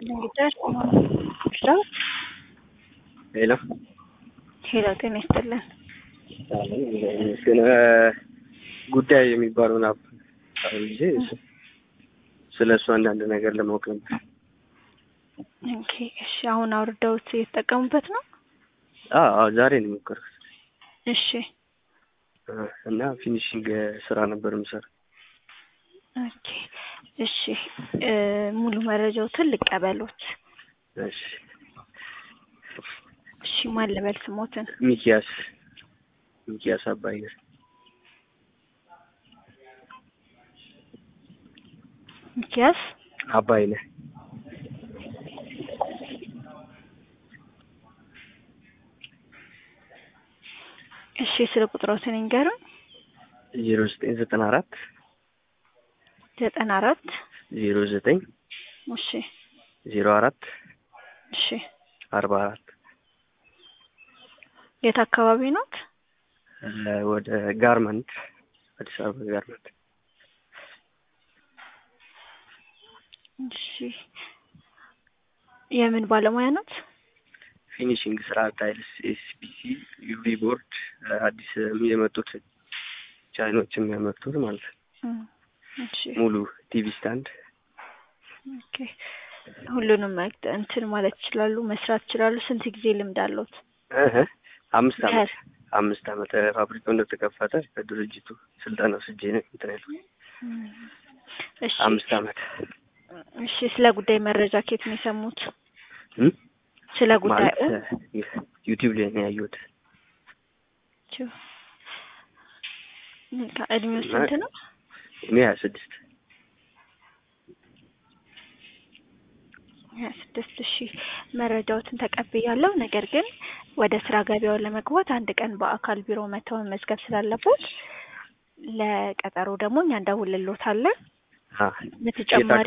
እንግዲህ ሄሎ ሄሎ ጤና ይስጥልን። ግን ጉዳይ የሚባለውን አፕ ይዤ ስለሱ አንዳንድ ነገር ለማወቅ ነበር። ኦኬ እሺ፣ አሁን አውርደውት እየተጠቀሙበት ነው? አዎ ዛሬ ነው የሞከርኩት። እሺ እና ፊኒሺንግ ስራ ነበር የምሰራው። ኦኬ እሺ፣ ሙሉ መረጃዎትን ልቀበሎት። እሺ እሺ፣ ማን ልበል ስሞትን? ሚኪያስ አባይነህ። ሚኪያስ አባይነህ። እሺ፣ ስለ ቁጥሮትን ይንገሩን። 0994 09 እሺ 04 እሺ 44 የት አካባቢ ኖት? ወደ ጋርመንት፣ አዲስ አበባ ጋርመንት። እሺ የምን ባለሙያ ኖት? ፊኒሺንግ ስራ፣ ታይልስ፣ ኤስፒሲ፣ ዩቪ ቦርድ፣ አዲስ የመጡት ቻይኖች የሚያመጡት ማለት ነው። እሺ ሙሉ ቲቪ ስታንድ። ኦኬ ሁሉንም እንትን ማለት ይችላሉ፣ መስራት ይችላሉ። ስንት ጊዜ ልምድ አለዎት? 5 አመት ፋብሪካው እንደተከፈተ ከድርጅቱ ስልጠና ወስጄ ነው እንትን ያልኩት። እሺ 5 አመት። እሺ ስለ ጉዳይ መረጃ ከየት ነው የሰሙት? ስለ ጉዳዩ ዩቲዩብ ላይ ነው ያየሁት። እድሜው ስንት ነው? እኔ 26። 26 እሺ፣ መረጃዎትን ተቀብያለሁ። ነገር ግን ወደ ስራ ገበያው ለመግባት አንድ ቀን በአካል ቢሮ መተው መዝገብ ስላለበት ለቀጠሮ ደግሞ እኛ እንደውልልዎታለን። በተጨማሪ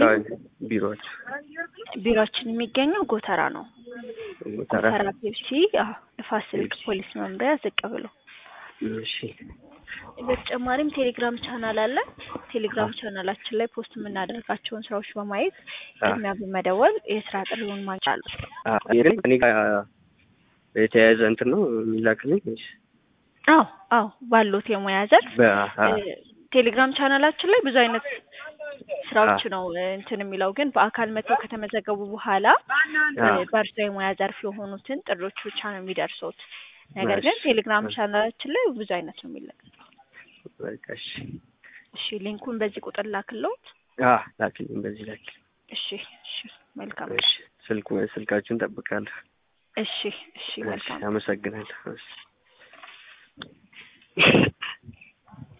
ቢሮአችን የሚገኘው ጎተራ ነው። ጎተራ ፔፕሲ ንፋስ ስልክ ፖሊስ መምሪያ ዝቅ ብሎ። እሺ በተጨማሪም ቴሌግራም ቻናል አለ። ቴሌግራም ቻናላችን ላይ ፖስት የምናደርጋቸውን ስራዎች በማየት ቅድሚያ በመደወል የስራ ጥሪውን ማግኘት አሉ። እኔ ጋር የተያያዘ እንትን ነው የሚላክልኝ? አዎ ባሉት የሙያ ዘርፍ ቴሌግራም ቻናላችን ላይ ብዙ አይነት ስራዎች ነው እንትን የሚለው፣ ግን በአካል መጥተው ከተመዘገቡ በኋላ በእርሶ የሙያ ዘርፍ የሆኑትን ጥሪዎች ብቻ ነው የሚደርሱት። ነገር ግን ቴሌግራም ቻናላችን ላይ ብዙ አይነት ነው የሚለቀቀው። በቃ እሺ ሊንኩን በዚህ ቁጥር ላክልዎት? ላክልኝ፣ በዚህ ላክልኝ። እሺ መልካም። እሺ ስልካችሁን ጠብቃለሁ። እሺ መልካም። አመሰግናለሁ።